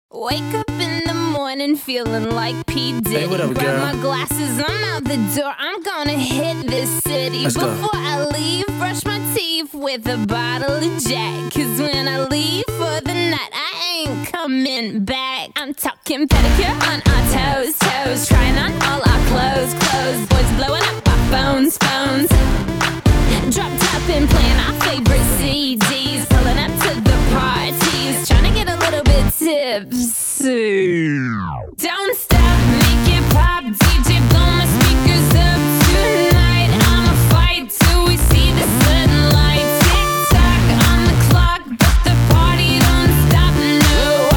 Wake up in the morning feeling like P. Diddy. Hey, what up, Grab girl? my glasses, I'm out the door. I'm gonna hit this city. Let's go. Before I leave, brush my teeth with a bottle of Jack. Cause when I leave for the night, I ain't coming back. I'm talking pedicure on our toes, toes. Trying on all our clothes, clothes. Boys blowing up our phones, phones. Drop top and playing our favorite CDs. Pulling up to the parties. Trying to get a little bit tipsy. Don't stop, make it pop. DJ, blow my speakers up tonight. I'ma fight till we see the sunlight. Tick tock on the clock, but the party don't stop. No.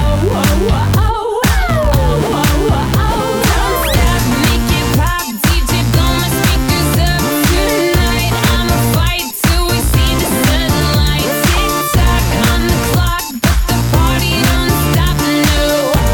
Don't stop, make it pop. DJ, blow my speakers up tonight. I'ma fight till we see the sunlight. Tick tock on the clock, but the party don't stop. No.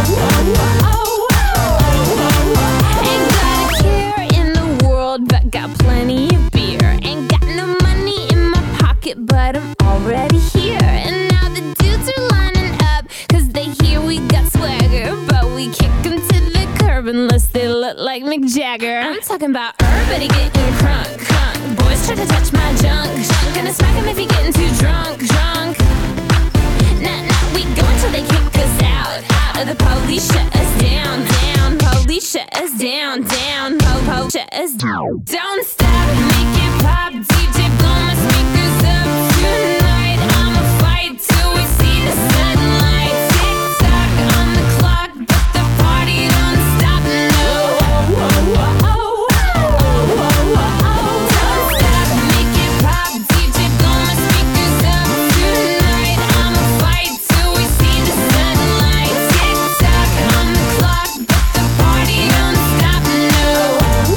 Ain't got a care in the world, but got plenty of beer. Ain't got no money in my pocket, but I'm already here. And now the dudes are lining up, cause they hear we got swagger. But we kick them to the curb unless they look like Mick Jagger. I'm talking about everybody getting crunk, crunk. Boys try to touch my junk, junk. Gonna smack him if he getting too drunk, drunk. Nah, nah, we go until they kick us out, out. Or the police shut us down, down. Police shut us down, down. Po, shut us down. Don't stop, make it pop. DJ, blow my speakers up tonight. I'ma fight till we see the sunlight. Tick tock on the clock, but the party don't stop. No. Don't stop, make it pop. DJ, blow my speakers up tonight. I'ma fight till we see the sunlight. Tick tock on the clock, but the party don't stop. No.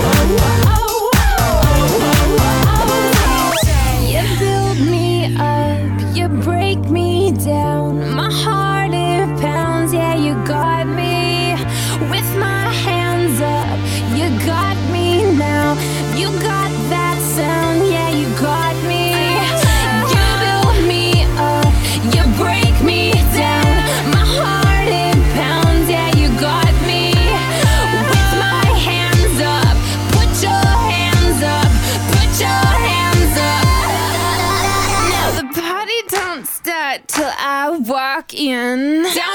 You build me up, you break me down. My heart it pounds, yeah, you got me. With my hands up, you got me now. You got that sound, yeah, you got me. You build me up, you break me down. My heart it pounds, yeah, you got me. With my hands up, put your hands up, put your hands up. Now the party don't start till I walk in. Don't